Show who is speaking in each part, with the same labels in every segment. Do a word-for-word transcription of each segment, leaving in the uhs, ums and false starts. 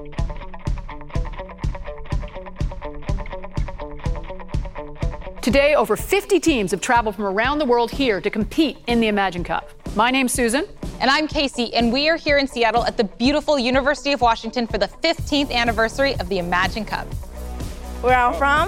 Speaker 1: Today, over fifty teams have traveled from around the world here to compete in the Imagine Cup. My name's Susan.
Speaker 2: And I'm Casey, and we are here in Seattle at the beautiful University of Washington for the fifteenth anniversary of the Imagine Cup.
Speaker 3: Where are from?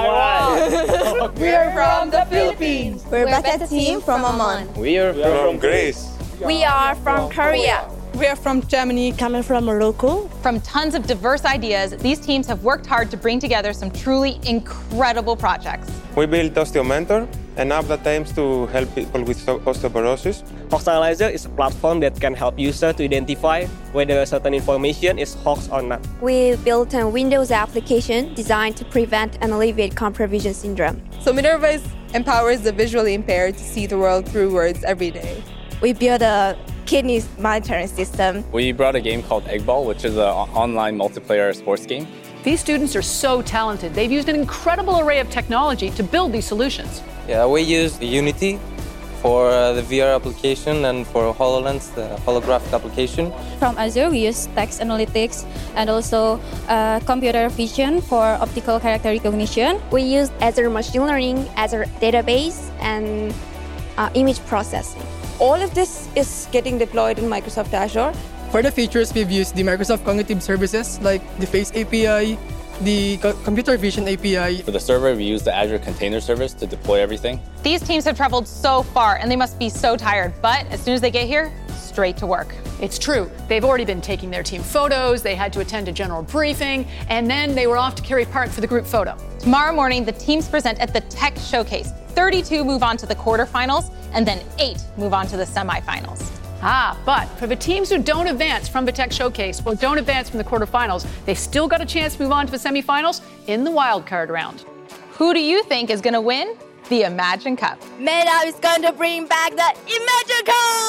Speaker 4: Taiwan.
Speaker 3: We are from the Philippines.
Speaker 5: We're Bata team from Oman.
Speaker 4: We are
Speaker 6: From Greece.
Speaker 3: We are from Korea.
Speaker 5: We are from Germany, coming from Morocco.
Speaker 2: From tons of diverse ideas, these teams have worked hard to bring together some truly incredible projects.
Speaker 6: We built OsteoMentor, an app that aims to help people with osteoporosis.
Speaker 7: Hoax Analyzer is a platform that can help users to identify whether certain information is hoax or not.
Speaker 5: We built a Windows application designed to prevent and alleviate computer vision syndrome.
Speaker 8: So Minerva empowers the visually impaired to see the world through words every day.
Speaker 3: We built a kidney monitoring system.
Speaker 4: We brought a game called Egg Ball, which is an online multiplayer sports game.
Speaker 1: These students are so talented. They've used an incredible array of technology to build these solutions.
Speaker 9: Yeah, we used Unity for uh, the V R application and for HoloLens, the holographic application.
Speaker 10: From Azure, we use text analytics and also uh, computer vision for optical character recognition.
Speaker 5: We used Azure Machine Learning, Azure Database, and uh, image processing.
Speaker 8: All of this is getting deployed in Microsoft Azure.
Speaker 11: For the features, we've used the Microsoft Cognitive Services like the Face A P I, the Co- Computer Vision A P I.
Speaker 4: For the server, we use the Azure Container Service to deploy everything.
Speaker 2: These teams have traveled so far, and they must be so tired, but as soon as they get here, straight to work.
Speaker 1: It's true. They've already been taking their team photos, they had to attend a general briefing, and then they were off to Kerry Park for the group photo.
Speaker 2: Tomorrow morning, the teams present at the Tech Showcase. thirty-two move on to the quarterfinals, and then eight move on to the semifinals.
Speaker 1: Ah, but for the teams who don't advance from the Tech Showcase or don't advance from the quarterfinals, they've still got a chance to move on to the semifinals in the wildcard round.
Speaker 2: Who do you think is going to win the Imagine Cup?
Speaker 3: Meta is going to bring back the Imagine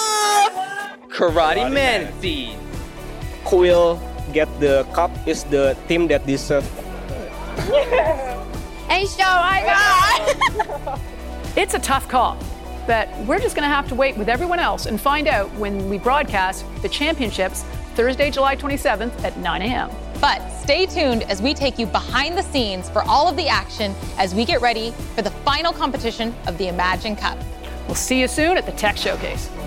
Speaker 3: Cup!
Speaker 7: Karate Man team. Who will get the cup is the team that deserves.
Speaker 3: And show I got!
Speaker 1: It's a tough call, but we're just going to have to wait with everyone else and find out when we broadcast the championships Thursday, July twenty-seventh at nine a.m.
Speaker 2: But stay tuned as we take you behind the scenes for all of the action as we get ready for the final competition of the Imagine Cup.
Speaker 1: We'll see you soon at the Tech Showcase.